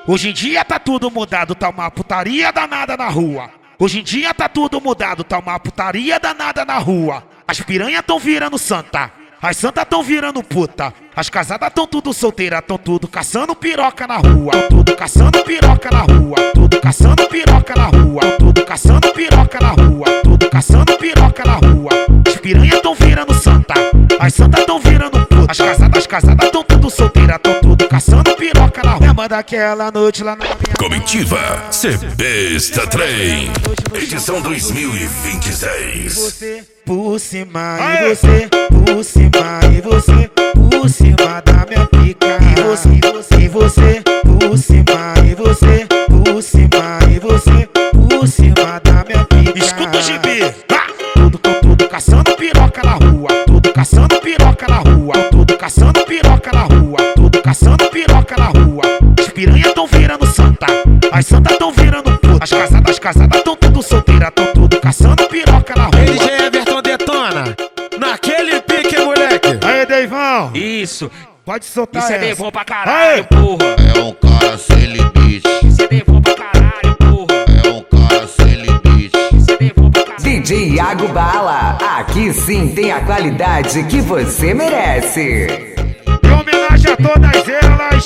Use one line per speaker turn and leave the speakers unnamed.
Hoje em dia tá tudo mudado, tá uma putaria danada na rua. Hoje em dia tá tudo mudado, tá uma putaria danada na rua. As piranhas tão virando santa, as santas tão virando puta. As casadas tão tudo solteiras, tão tudo caçando piroca na rua. Tudo caçando piroca na rua, tudo caçando piroca na rua, tudo caçando piroca na rua, tudo caçando piroca na rua. As piranhas tão virando santa, as santas tão virando puta. As casadas tão tudo solteiras, tão tudo caçando piroca na rua. Lembra daquela noite lá na minha
Comitiva Cebesta Trem, edição 2026.
Você por cima e você por cima e você por cima da minha pica. E você por cima e você por cima e você por cima da minha pica. Escuta o gibi. Tudo caçando piroca na rua, tudo caçando piroca na rua, tudo caçando piroca na rua, tudo caçando piroca na rua. As piranhas tão virando santa, as santas tão virando puta. As casadas tão tudo solteiras, tão tudo caçando piroca na rua.
DJ Everton detona, naquele pique, moleque.
Aí, Deivão.
Isso,
Pode soltar
isso é
essa.
bem bom pra caralho, porra.
É um cara sem limite.
Isso é bem bom pra caralho, porra.
É um cara sem limite.
Isso é bem bom pra caralho.
DJ Iago Bala, aqui sim tem a qualidade que você merece.
Em homenagem a todas elas.